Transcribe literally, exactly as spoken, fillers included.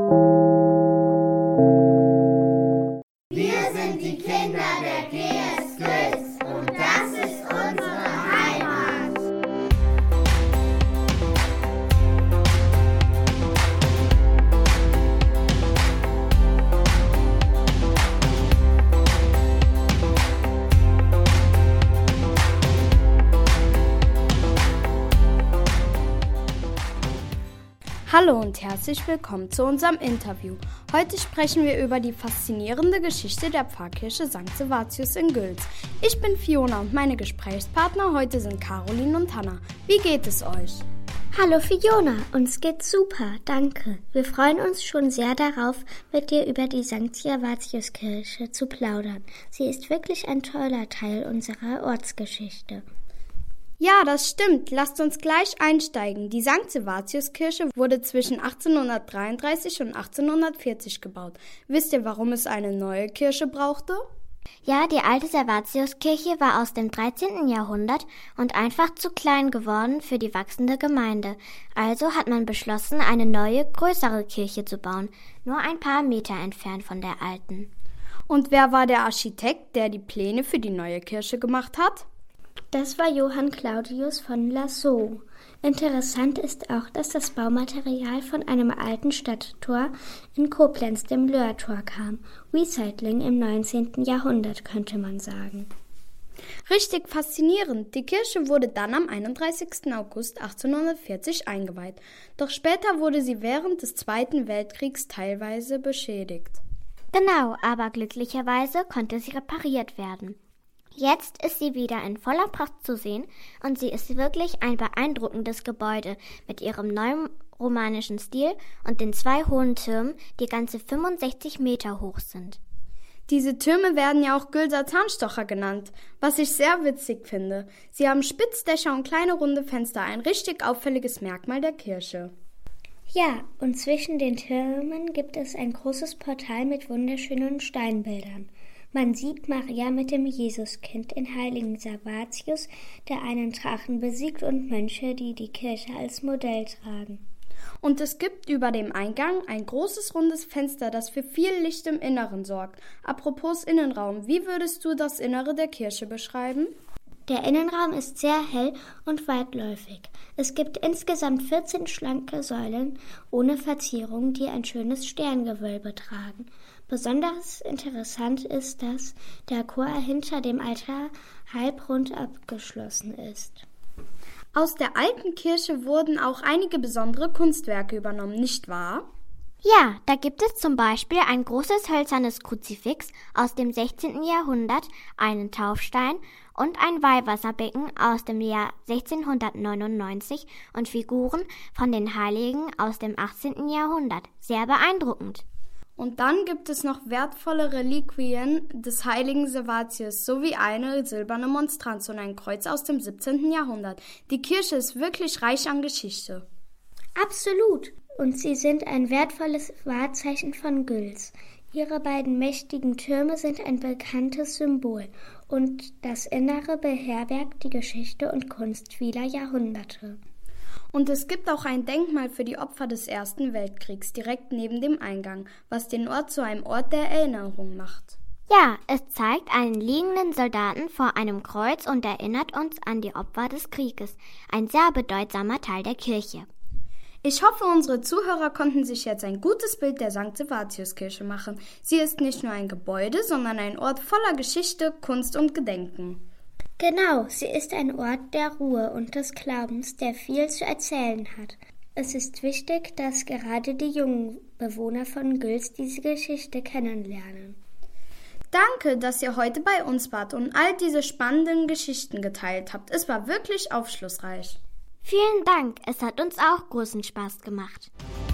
Wir sind die Kinder der G S Gülz und das ist unsere Heimat. Hallo und herzlich willkommen zu unserem Interview. Heute sprechen wir über die faszinierende Geschichte der Pfarrkirche Sankt Servatius in Gülz. Ich bin Fiona und meine Gesprächspartner heute sind Caroline und Hannah. Wie geht es euch? Hallo Fiona, uns geht's super, danke. Wir freuen uns schon sehr darauf, mit dir über die Sankt Servatius Kirche zu plaudern. Sie ist wirklich ein toller Teil unserer Ortsgeschichte. Ja, das stimmt. Lasst uns gleich einsteigen. Die Sankt Servatius Kirche wurde zwischen achtzehnhundertdreiunddreißig und achtzehnhundertvierzig gebaut. Wisst ihr, warum es eine neue Kirche brauchte? Ja, die alte Servatiuskirche war aus dem dreizehnten Jahrhundert und einfach zu klein geworden für die wachsende Gemeinde. Also hat man beschlossen, eine neue, größere Kirche zu bauen, nur ein paar Meter entfernt von der alten. Und wer war der Architekt, der die Pläne für die neue Kirche gemacht hat? Das war Johann Claudius von Lassault. Interessant ist auch, dass das Baumaterial von einem alten Stadttor in Koblenz, dem Löhrtor, kam. Recycling im neunzehnten Jahrhundert, könnte man sagen. Richtig faszinierend. Die Kirche wurde dann am einunddreißigsten August achtzehnhundertvierzig eingeweiht. Doch später wurde sie während des Zweiten Weltkriegs teilweise beschädigt. Genau, aber glücklicherweise konnte sie repariert werden. Jetzt ist sie wieder in voller Pracht zu sehen und sie ist wirklich ein beeindruckendes Gebäude mit ihrem neuen romanischen Stil und den zwei hohen Türmen, die ganze fünfundsechzig Meter hoch sind. Diese Türme werden ja auch Gülser Zahnstocher genannt, was ich sehr witzig finde. Sie haben Spitzdächer und kleine runde Fenster, ein richtig auffälliges Merkmal der Kirche. Ja, und zwischen den Türmen gibt es ein großes Portal mit wunderschönen Steinbildern. Man sieht Maria mit dem Jesuskind in Heiligen Servatius, der einen Drachen besiegt, und Mönche, die die Kirche als Modell tragen. Und es gibt über dem Eingang ein großes rundes Fenster, das für viel Licht im Inneren sorgt. Apropos Innenraum, wie würdest du das Innere der Kirche beschreiben? Der Innenraum ist sehr hell und weitläufig. Es gibt insgesamt vierzehn schlanke Säulen ohne Verzierung, die ein schönes Sterngewölbe tragen. Besonders interessant ist, dass der Chor hinter dem Altar halbrund abgeschlossen ist. Aus der alten Kirche wurden auch einige besondere Kunstwerke übernommen, nicht wahr? Ja, da gibt es zum Beispiel ein großes hölzernes Kruzifix aus dem sechzehnten Jahrhundert, einen Taufstein und ein Weihwasserbecken aus dem Jahr sechzehnhundertneunundneunzig und Figuren von den Heiligen aus dem achtzehnten Jahrhundert. Sehr beeindruckend. Und dann gibt es noch wertvolle Reliquien des heiligen Servatius sowie eine silberne Monstranz und ein Kreuz aus dem siebzehnten Jahrhundert. Die Kirche ist wirklich reich an Geschichte. Absolut. Und sie sind ein wertvolles Wahrzeichen von Gülz. Ihre beiden mächtigen Türme sind ein bekanntes Symbol und das Innere beherbergt die Geschichte und Kunst vieler Jahrhunderte. Und es gibt auch ein Denkmal für die Opfer des Ersten Weltkriegs direkt neben dem Eingang, was den Ort zu einem Ort der Erinnerung macht. Ja, es zeigt einen liegenden Soldaten vor einem Kreuz und erinnert uns an die Opfer des Krieges. Ein sehr bedeutsamer Teil der Kirche. Ich hoffe, unsere Zuhörer konnten sich jetzt ein gutes Bild der Sankt Servatius Kirche machen. Sie ist nicht nur ein Gebäude, sondern ein Ort voller Geschichte, Kunst und Gedenken. Genau, sie ist ein Ort der Ruhe und des Glaubens, der viel zu erzählen hat. Es ist wichtig, dass gerade die jungen Bewohner von Gülz diese Geschichte kennenlernen. Danke, dass ihr heute bei uns wart und all diese spannenden Geschichten geteilt habt. Es war wirklich aufschlussreich. Vielen Dank, es hat uns auch großen Spaß gemacht.